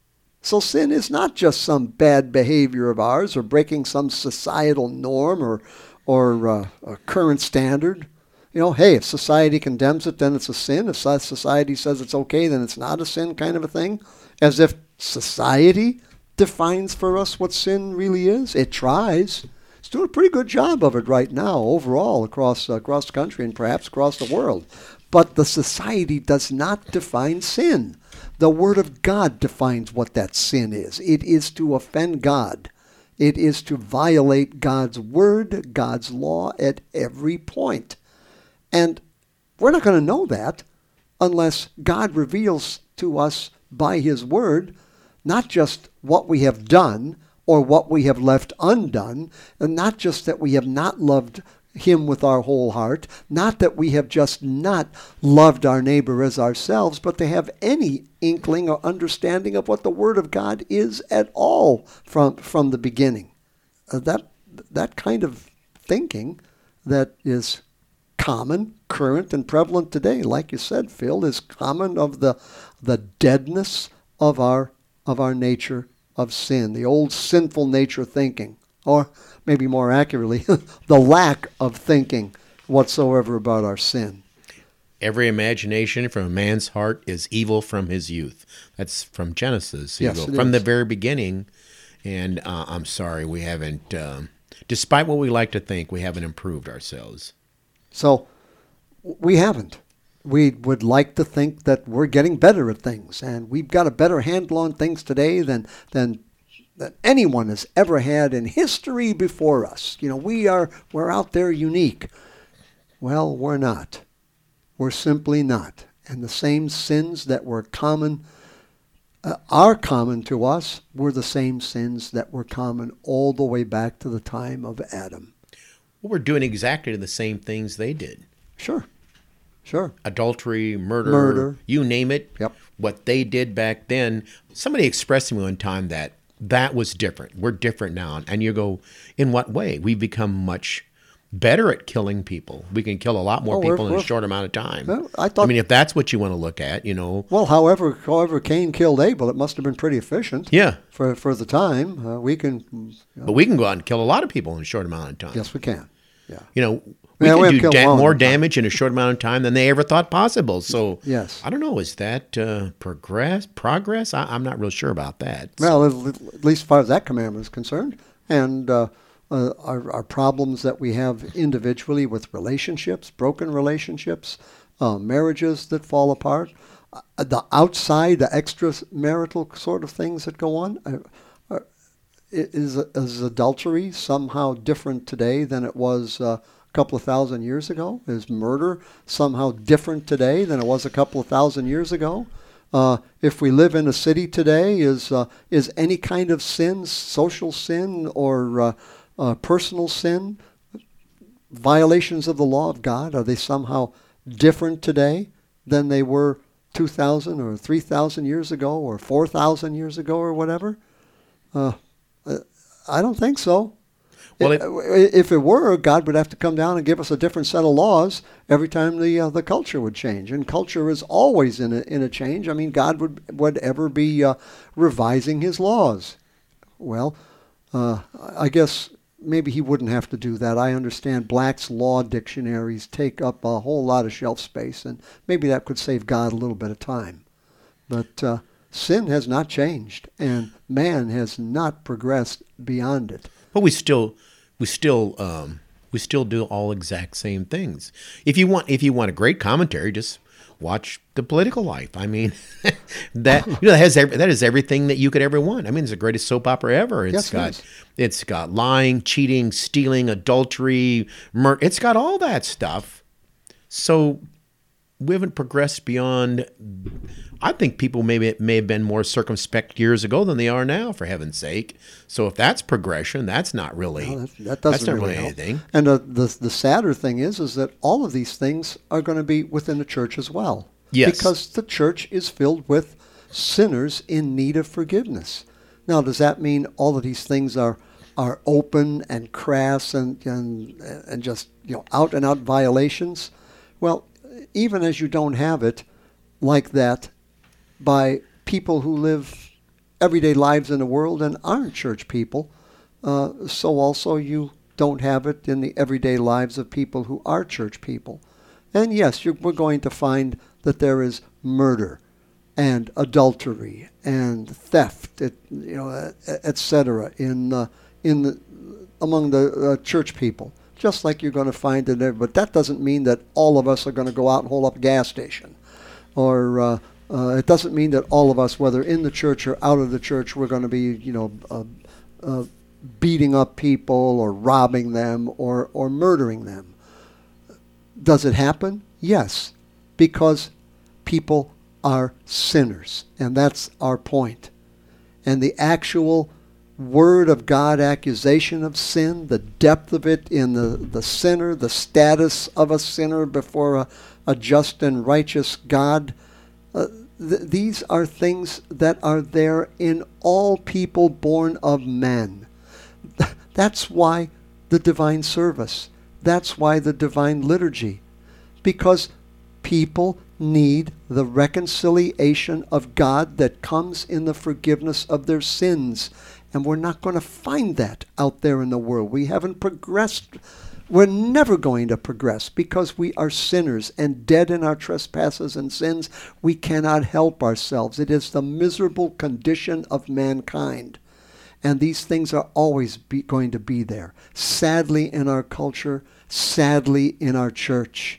So sin is not just some bad behavior of ours or breaking some societal norm or or uh, a current standard. You know, hey, if society condemns it, then it's a sin. If society says it's okay, then it's not a sin, kind of a thing. As if society defines for us what sin really is. It tries. It's doing a pretty good job of it right now, overall, across uh, across the country and perhaps across the world. But the society does not define sin. The Word of God defines what that sin is. It is to offend God. It is to violate God's Word, God's law at every point. And we're not going to know that unless God reveals to us by His Word not just what we have done or what we have left undone, and not just that we have not loved Him with our whole heart, not that we have just not loved our neighbor as ourselves, but to have any inkling or understanding of what the Word of God is at all from from the beginning. Uh, that that kind of thinking that is common, current, and prevalent today, like you said, Phil, is common of the the deadness of our of our nature of sin, the old sinful nature thinking, or maybe more accurately, the lack of thinking whatsoever about our sin. Every imagination from a man's heart is evil from his youth. That's from Genesis. Yes, Evil. it From is. the very beginning. And uh, I'm sorry, we haven't, um, despite what we like to think, we haven't improved ourselves. So we haven't. We would like to think that we're getting better at things, and we've got a better handle on things today than than that anyone has ever had in history before us. You know, we are we're out there unique. Well, we're not. We're simply not. And the same sins that were common uh, are common to us were the same sins that were common all the way back to the time of Adam. Well, we're doing exactly the same things they did. Sure. Sure. Adultery, murder, Murder. you name it. Yep. What they did back then. Somebody expressed to me one time that that was different. We're different now. And you go, in what way? We've become much better at killing people. We can kill a lot more Oh, we're- people in a we're- short amount of time. Well, I thought- mean, if that's what you want to look at, you know. Well, however, however Cain killed Abel, it must have been pretty efficient. Yeah. For for the time, uh, we can. You know, But we can go out and kill a lot of people in a short amount of time. yes, we can. Yeah. You know, we Yeah, we can have do killed da- one more at a time. damage in a short amount of time than they ever thought possible. So, Yes. I don't know. Is that uh, progress? Progress? I, I'm not real sure about that. Well, at at least as far as that commandment is concerned, and uh, uh, our, our problems that we have individually with relationships, broken relationships, uh, marriages that fall apart, uh, the outside, the extramarital sort of things that go on. Uh, uh, is, is adultery somehow different today than it was uh, a couple of thousand years ago? Is murder somehow different today than it was a couple of thousand years ago? Uh, if we live in a city today, is uh, is any kind of sin, social sin or uh, uh, personal sin, violations of the law of God, are they somehow different today than they were two thousand or three thousand years ago or four thousand years ago or whatever? Uh, I don't think so. Well, If- if it were, God would have to come down and give us a different set of laws every time the uh, the culture would change. And culture is always in a in a change. I mean, God would would ever be uh, revising His laws. Well, uh, I guess maybe He wouldn't have to do that. I understand Black's Law dictionaries take up a whole lot of shelf space, and maybe that could save God a little bit of time. But uh, sin has not changed, and man has not progressed beyond it. But we still, we still, um, we still do all exact same things. If you want, if you want a great commentary, just watch The Political Life. I mean, that you know that has every, that is everything that you could ever want. I mean, it's the greatest soap opera ever. It's Yes, it got, is. it's got lying, cheating, stealing, adultery, murder. It's got all that stuff. So, we haven't progressed beyond. I think people maybe may have been more circumspect years ago than they are now, for heaven's sake. So if that's progression, that's not really. Well, that, that doesn't that's not really really help. anything. And uh, the the sadder thing is, is that all of these things are going to be within the church as well. Yes. Because the church is filled with sinners in need of forgiveness. Now, does that mean all of these things are are open and crass and and and just, you know, out and out violations? Well, even as you don't have it like that by people who live everyday lives in the world and aren't church people, uh, so also you don't have it in the everyday lives of people who are church people. And yes, you're, we're going to find that there is murder and adultery and theft, it, you know, et cetera, in uh, in the among the uh, church people, just like you're going to find in there. But that doesn't mean that all of us are going to go out and hold up a gas station, or uh, uh, it doesn't mean that all of us, whether in the church or out of the church, we're going to be, you know, uh, uh, beating up people or robbing them or or murdering them. Does it happen? Yes, because people are sinners, and that's our point. And the actual Word of God accusation of sin, the depth of it in the, the sinner, the status of a sinner before a, a just and righteous God, uh, th- these are things that are there in all people born of men. That's why the divine service. That's why the divine liturgy. Because people need the reconciliation of God that comes in the forgiveness of their sins. And we're not going to find that out there in the world. We haven't progressed. We're never going to progress because we are sinners and dead in our trespasses and sins. We cannot help ourselves. It is the miserable condition of mankind. And these things are always be going to be there. Sadly in our culture, sadly in our church.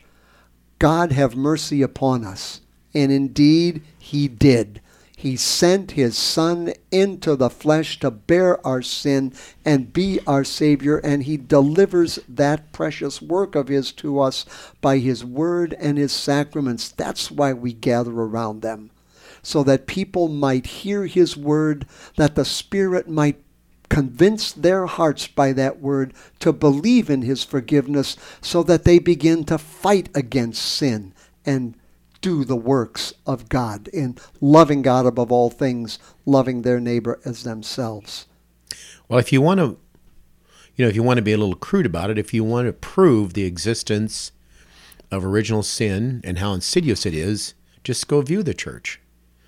God have mercy upon us. And indeed, he did. He sent his Son into the flesh to bear our sin and be our Savior, and he delivers that precious work of his to us by his word and his sacraments. That's why we gather around them, so that people might hear his word, that the Spirit might convince their hearts by that word to believe in his forgiveness, so that they begin to fight against sin and do the works of God in loving God above all things, loving their neighbor as themselves. Well, if you want to, you know, if you want to be a little crude about it, if you want to prove the existence of original sin and how insidious it is, just go view the church.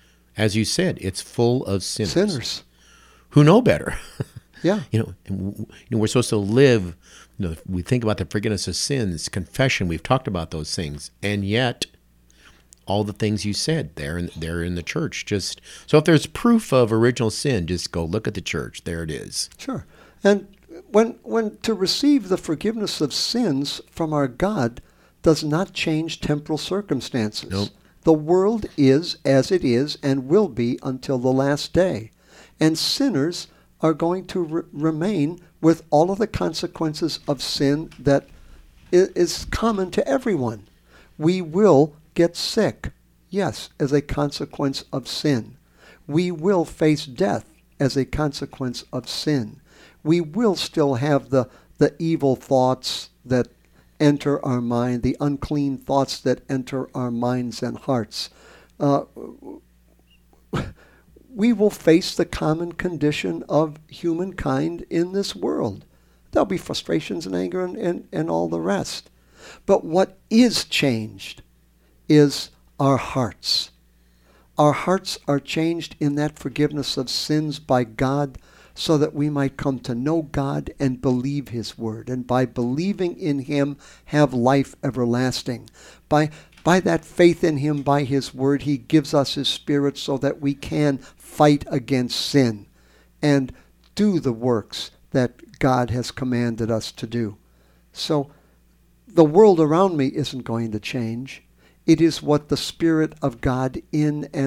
As you said, it's full of sinners. Sinners. Who know better. Yeah. You know, and, you know, we're supposed to live, you know, we think about the forgiveness of sins, confession, we've talked about those things, and yet all the things you said there in, there in the church. Just so if there's proof of original sin, just go look at the church. There it is. Sure. And when when to receive the forgiveness of sins from our God does not change temporal circumstances. Nope. The world is as it is and will be until the last day. And sinners are going to re- remain with all of the consequences of sin that i- is common to everyone. We will get sick, yes, as a consequence of sin. We will face death as a consequence of sin. We will still have the, the evil thoughts that enter our mind, the unclean thoughts that enter our minds and hearts. Uh, we will face the common condition of humankind in this world. There'll be frustrations and anger and, and, and all the rest. But what is changed is our hearts. Our hearts are changed in that forgiveness of sins by God, so that we might come to know God and believe his word, and by believing in him have life everlasting. By by that faith in him, by his word, he gives us his Spirit so that we can fight against sin and do the works that God has commanded us to do. So the world around me isn't going to change. It is what the Spirit of God in and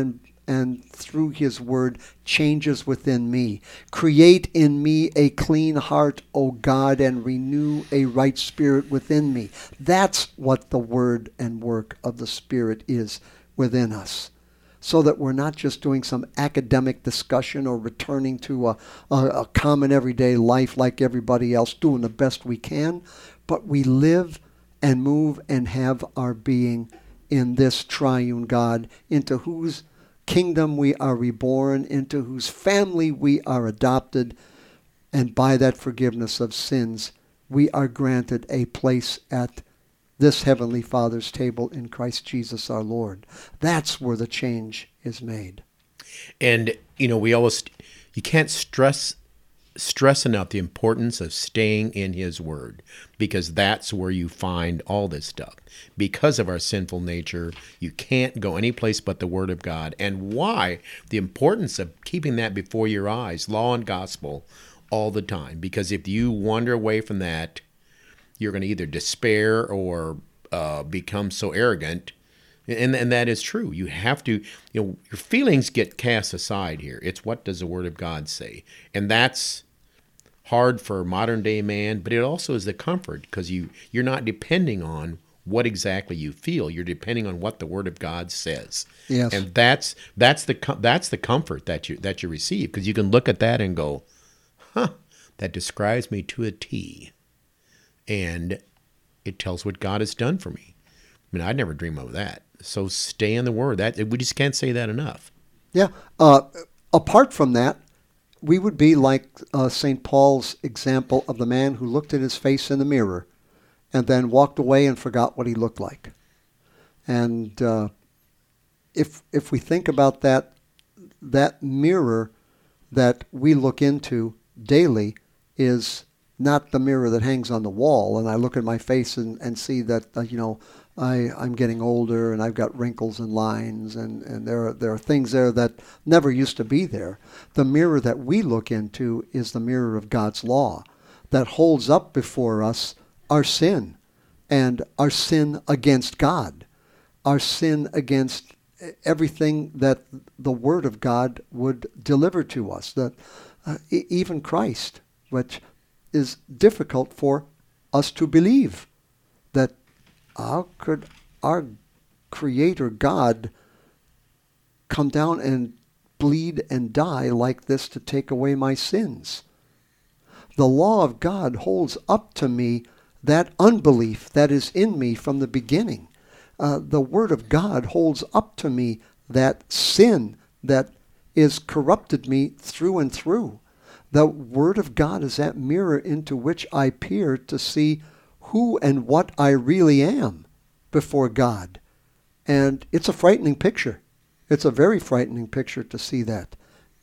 and through his word changes within me. Create in me a clean heart, O God, and renew a right spirit within me. That's what the word and work of the Spirit is within us. So that we're not just doing some academic discussion or returning to a, a, a common everyday life like everybody else, doing the best we can, but we live and move and have our being in this triune God, into whose kingdom we are reborn, into whose family we are adopted, and by that forgiveness of sins, we are granted a place at this Heavenly Father's table in Christ Jesus our Lord. That's where the change is made. And, you know, we always, you can't stress stress enough the importance of staying in his word, because that's where you find all this stuff. Because of our sinful nature, you can't go any place but the word of God. And why? The importance of keeping that before your eyes, law and gospel, all the time. Because if you wander away from that, you're going to either despair or uh, become so arrogant. And, and that is true. You have to, you know, your feelings get cast aside here. It's what does the Word of God say? And that's hard for modern day man, but it also is the comfort, because you, you're not depending on what exactly you feel. You're depending on what the Word of God says. Yes. And that's that's the that's the comfort that you that you receive, because you can look at that and go, huh, that describes me to a T. And it tells what God has done for me. I mean, I'd never dream of that. So stay in the Word. That we just can't say that enough. Yeah. Uh, apart from that, we would be like uh, Saint Paul's example of the man who looked at his face in the mirror and then walked away and forgot what he looked like. And uh, if if we think about that, that mirror that we look into daily is not the mirror that hangs on the wall, and I look at my face and, and see that, uh, you know, I, I'm getting older and I've got wrinkles and lines, and, and there are, there are things there that never used to be there. The mirror that we look into is the mirror of God's law that holds up before us our sin, and our sin against God, our sin against everything that the Word of God would deliver to us, that uh, e- even Christ, which is difficult for us to believe, that how could our Creator God come down and bleed and die like this to take away my sins? The law of God holds up to me that unbelief that is in me from the beginning. Uh, the Word of God holds up to me that sin that is corrupted me through and through. The Word of God is that mirror into which I peer to see who and what I really am before God. And it's a frightening picture. It's a very frightening picture to see that.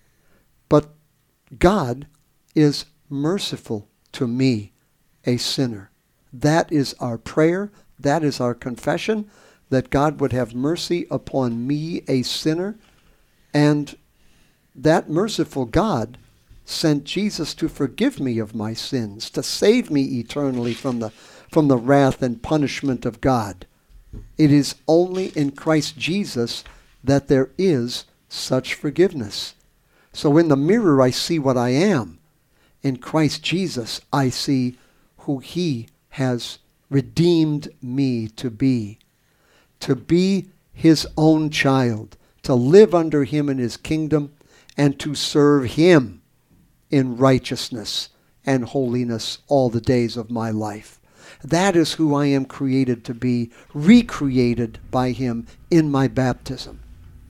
But God is merciful to me, a sinner. That is our prayer. That is our confession, that God would have mercy upon me, a sinner. And that merciful God sent Jesus to forgive me of my sins, to save me eternally from the from the wrath and punishment of God. It is only in Christ Jesus that there is such forgiveness. So in the mirror I see what I am. In Christ Jesus I see who He has redeemed me to be. To be His own child, to live under Him in His kingdom, and to serve Him in righteousness and holiness all the days of my life. That is who I am created to be, recreated by Him in my baptism.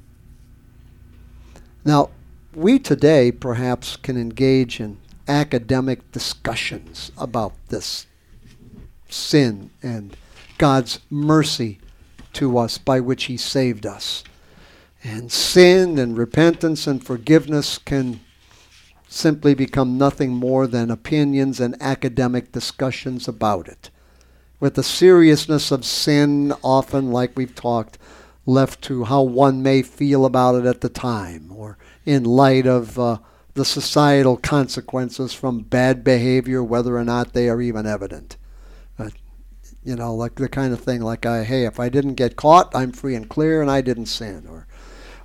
Now, we today perhaps can engage in academic discussions about this sin and God's mercy to us by which He saved us. And sin and repentance and forgiveness can simply become nothing more than opinions and academic discussions about it, with the seriousness of sin often, like we've talked, left to how one may feel about it at the time, or in light of uh, the societal consequences from bad behavior, whether or not they are even evident. But, you know, like the kind of thing like, I, hey, if I didn't get caught, I'm free and clear and I didn't sin. Or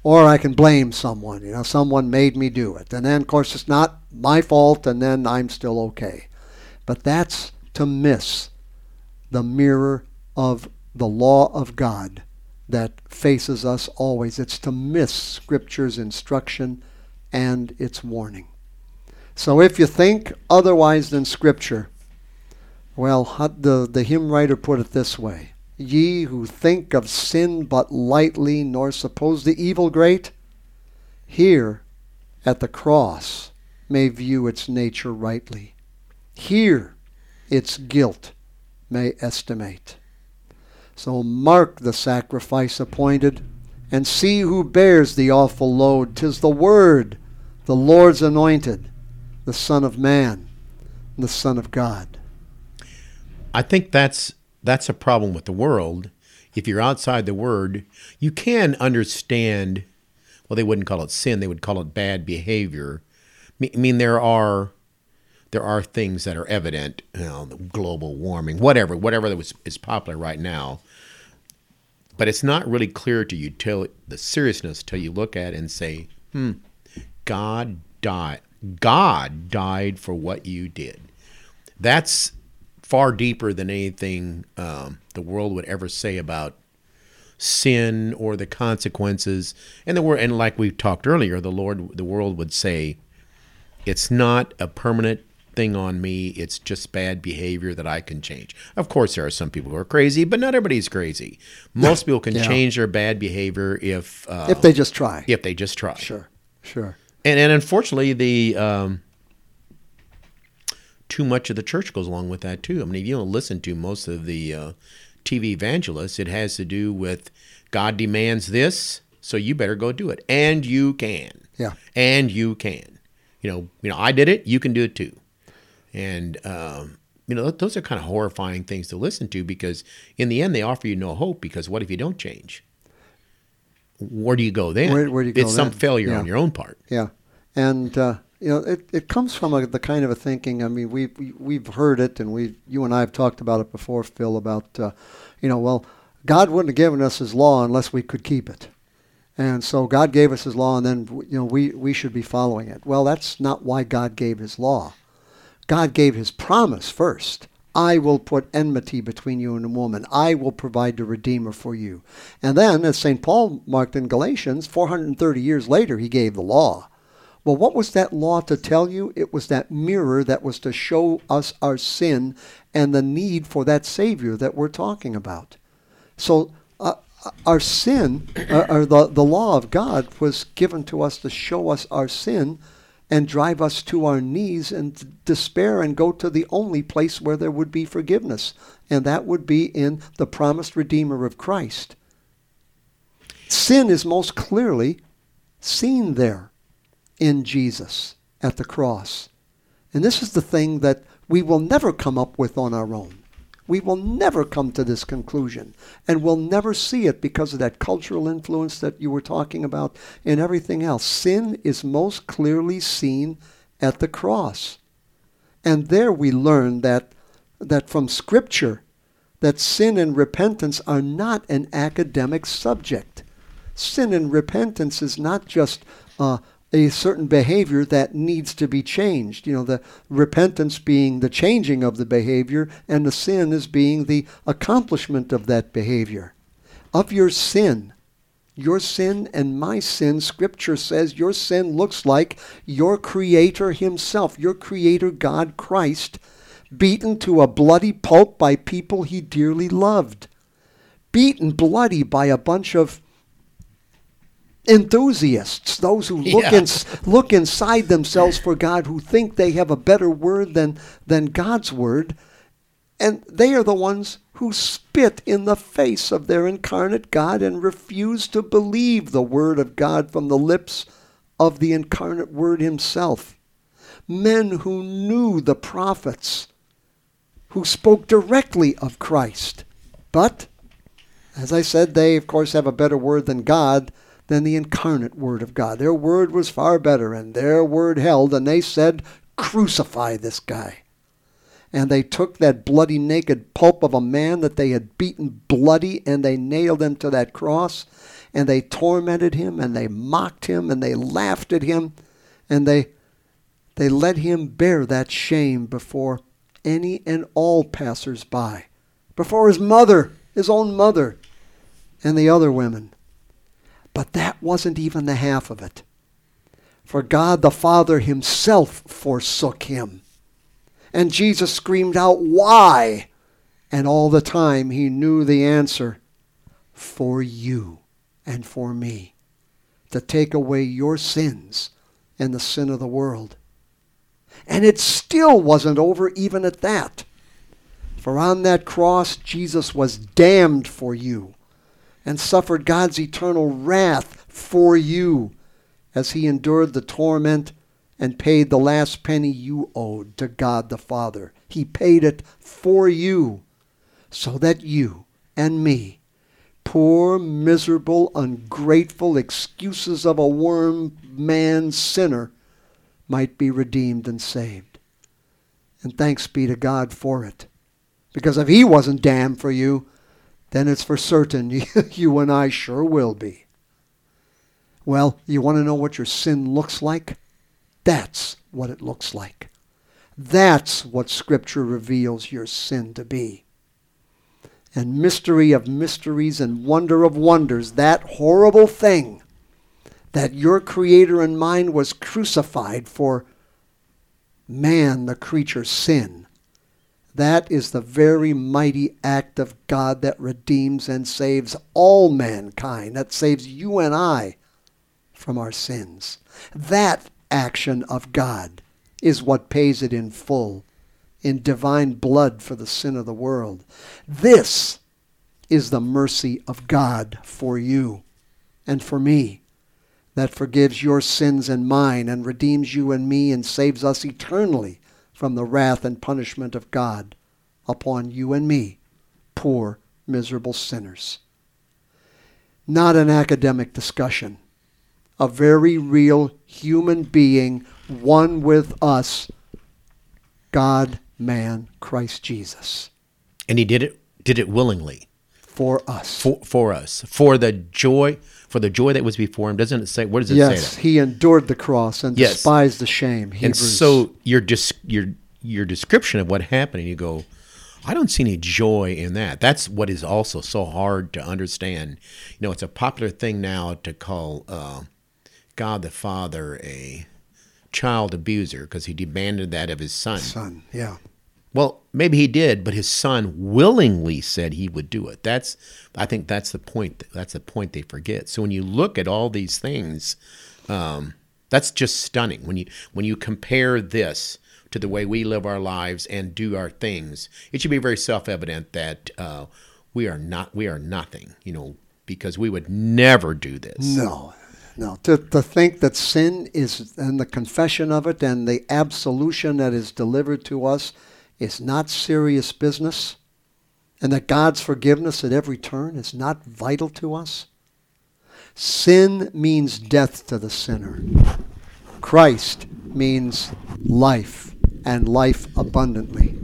Or I can blame someone. You know, someone made me do it. And then, of course, it's not my fault, and then I'm still okay. But that's to miss the mirror of the law of God that faces us always. It's to miss Scripture's instruction and its warning. So if you think otherwise than Scripture, well, the, the hymn writer put it this way: ye who think of sin but lightly, nor suppose the evil great, here at the cross may view its nature rightly. Here its guilt may estimate. So mark the sacrifice appointed, and see who bears the awful load. 'Tis the Word, the Lord's anointed, the Son of Man, the Son of God. I think that's that's a problem with the world. If you're outside the Word, you can understand, well, they wouldn't call it sin, they would call it bad behavior. I mean, there are there are things that are evident, you know, global warming, whatever, whatever that was, is popular right now. But it's not really clear to you till the seriousness till you look at it and say, hmm, God died. God died for what you did. That's far deeper than anything um, the world would ever say about sin or the consequences. And the word, and like we talked earlier, the Lord, the world would say, it's not a permanent thing on me. It's just bad behavior that I can change. Of course, there are some people who are crazy, but not everybody's crazy. Most people can Yeah. change their bad behavior if uh, If they just try. if they just try. Sure, sure. And and unfortunately, the um, too much of the church goes along with that too. I mean, if you don't listen to most of the uh, T V evangelists, it has to do with God demands this, so you better go do it, and you can. Yeah. And you can. You know, you know, I did it. You can do it too. And um, you know, those are kind of horrifying things to listen to, because in the end, they offer you no hope. Because what if you don't change? Where do you go then? Where- where do you go it's some then? failure Yeah. on your own part. Yeah, and uh, you know, it, it comes from a, the kind of a thinking. I mean, we, we we've heard it, and we you and I have talked about it before, Phil. About uh, you know, well, God wouldn't have given us His law unless we could keep it, and so God gave us His law, and then you know we we should be following it. Well, that's not why God gave His law. God gave His promise first. I will put enmity between you and a woman. I will provide the Redeemer for you. And then, as Saint Paul marked in Galatians, four hundred thirty years later, he gave the law. Well, what was that law to tell you? It was that mirror that was to show us our sin and the need for that Savior that we're talking about. So uh, our sin, uh, or the, the law of God, was given to us to show us our sin and drive us to our knees and despair and go to the only place where there would be forgiveness. And that would be in the promised Redeemer of Christ. Sin is most clearly seen there in Jesus at the cross. And this is the thing that we will never come up with on our own. We will never come to this conclusion, and we'll never see it because of that cultural influence that you were talking about and everything else. Sin is most clearly seen at the cross. And there we learn that, that from Scripture, that sin and repentance are not an academic subject. Sin and repentance is not just uh, a certain behavior that needs to be changed. You know, the repentance being the changing of the behavior, and the sin is being the accomplishment of that behavior. Of your sin, your sin and my sin, Scripture says your sin looks like your Creator Himself, your Creator God Christ, beaten to a bloody pulp by people He dearly loved. Beaten bloody by a bunch of enthusiasts, those who look Yeah. in, look inside themselves for God, who think they have a better word than, than God's word, and they are the ones who spit in the face of their incarnate God and refuse to believe the word of God from the lips of the incarnate Word Himself. Men who knew the prophets, who spoke directly of Christ, but, as I said, they of course have a better word than God, than the incarnate Word of God. Their word was far better, and their word held, and they said, crucify this guy. And they took that bloody naked pulp of a man that they had beaten bloody, and they nailed him to that cross, and they tormented him, and they mocked him, and they laughed at him, and they they let him bear that shame before any and all passers-by, before his mother, his own mother, and the other women. But that wasn't even the half of it. For God the Father himself forsook him. And Jesus screamed out, "Why?" And all the time he knew the answer. For you and for me. To take away your sins and the sin of the world. And it still wasn't over even at that. For on that cross, Jesus was damned for you and suffered God's eternal wrath for you as he endured the torment and paid the last penny you owed to God the Father. He paid it for you so that you and me, poor, miserable, ungrateful excuses of a worm man sinner, might be redeemed and saved. And thanks be to God for it. Because if he wasn't damned for you, then it's for certain you and I sure will be. Well, you want to know what your sin looks like? That's what it looks like. That's what Scripture reveals your sin to be. And mystery of mysteries and wonder of wonders, that horrible thing that your Creator and mine was crucified for man, the creature's sin. That is the very mighty act of God that redeems and saves all mankind, that saves you and I from our sins. That action of God is what pays it in full, in divine blood for the sin of the world. This is the mercy of God for you and for me, that forgives your sins and mine and redeems you and me and saves us eternally from the wrath and punishment of God upon you and me, poor, miserable sinners. Not an academic discussion. A very real human being, one with us, God, man, Christ Jesus. And he did it did it willingly. For us. For, for us. For the joy for the joy that was before him. Doesn't it say, where does it yes, say that? Yes, he endured the cross and yes. despised the shame. Hebrews. And so your dis, your your description of what happened, and you go, I don't see any joy in that. That's what is also so hard to understand. You know, it's a popular thing now to call uh, God the Father a child abuser because he demanded that of his son. Son, yeah. Well, maybe he did, but his son willingly said he would do it. That's, I think that's the point. That's the point they forget. So when you look at all these things, um, that's just stunning. When you when you compare this to the way we live our lives and do our things, it should be very self-evident that uh, we are not we are nothing. You know, because we would never do this. No. No, to, to think that sin is, and the confession of it and the absolution that is delivered to us is not serious business, and that God's forgiveness at every turn is not vital to us. Sin means death to the sinner. Christ means life, and life abundantly.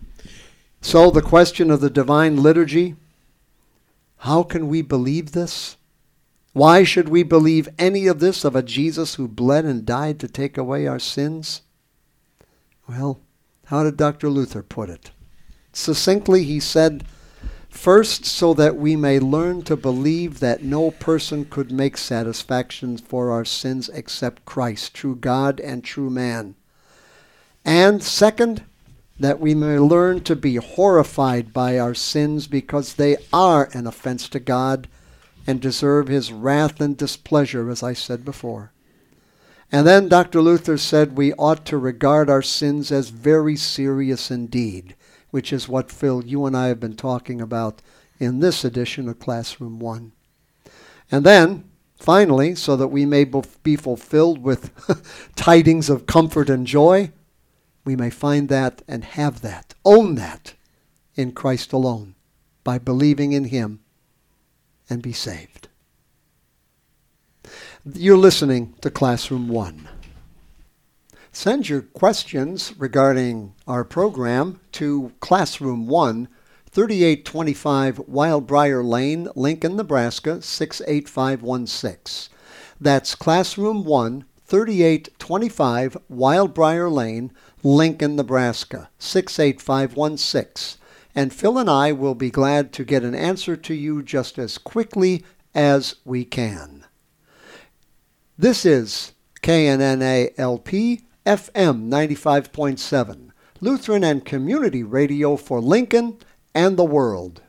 So the question of the divine liturgy, how can we believe this? Why should we believe any of this of a Jesus who bled and died to take away our sins? Well, how did Doctor Luther put it? Succinctly, he said, first, so that we may learn to believe that no person could make satisfaction for our sins except Christ, true God and true man. And second, that we may learn to be horrified by our sins because they are an offense to God and deserve his wrath and displeasure, as I said before. And then Doctor Luther said we ought to regard our sins as very serious indeed, which is what, Phil, you and I have been talking about in this edition of Classroom One. And then, finally, so that we may be fulfilled with tidings of comfort and joy, we may find that and have that, own that in Christ alone, by believing in him and be saved. You're listening to Classroom One. Send your questions regarding our program to Classroom one, thirty-eight twenty-five Wildbriar Lane, Lincoln, Nebraska, six eight five one six. That's Classroom one, thirty-eight twenty-five Wildbriar Lane, Lincoln, Nebraska, six eight five one six. And Phil and I will be glad to get an answer to you just as quickly as we can. This is K N N A L P F M ninety-five point seven, Lutheran and Community Radio for Lincoln and the world.